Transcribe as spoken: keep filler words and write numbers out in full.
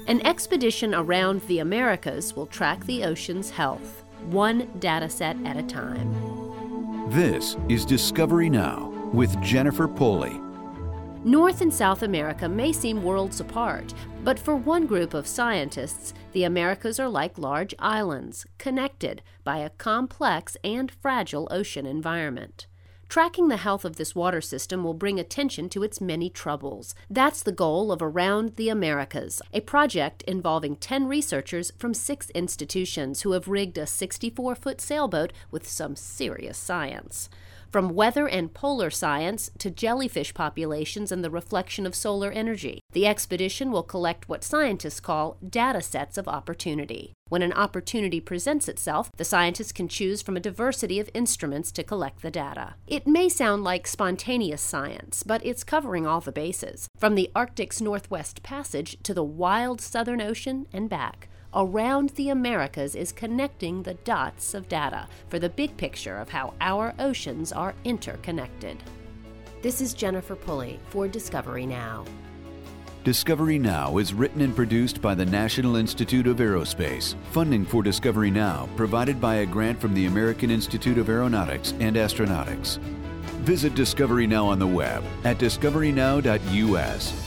An expedition around the Americas will track the ocean's health, one dataset at a time. This is Discovery Now with Jennifer Pulley. North and South America may seem worlds apart, but for one group of scientists, the Americas are like large islands, connected by a complex and fragile ocean environment. Tracking the health of this water system will bring attention to its many troubles. That's the goal of Around the Americas, a project involving ten researchers from six institutions who have rigged a sixty-four foot sailboat with some serious science. From weather and polar science to jellyfish populations and the reflection of solar energy, the expedition will collect what scientists call data sets of opportunity. When an opportunity presents itself, the scientists can choose from a diversity of instruments to collect the data. It may sound like spontaneous science, but it's covering all the bases, from the Arctic's Northwest Passage to the wild Southern Ocean and back. Around the Americas is connecting the dots of data for the big picture of how our oceans are interconnected. This is Jennifer Pulley for Discovery Now. Discovery Now is written and produced by the National Institute of Aerospace. Funding for Discovery Now provided by a grant from the American Institute of Aeronautics and Astronautics. Visit Discovery Now on the web at discovery now dot U S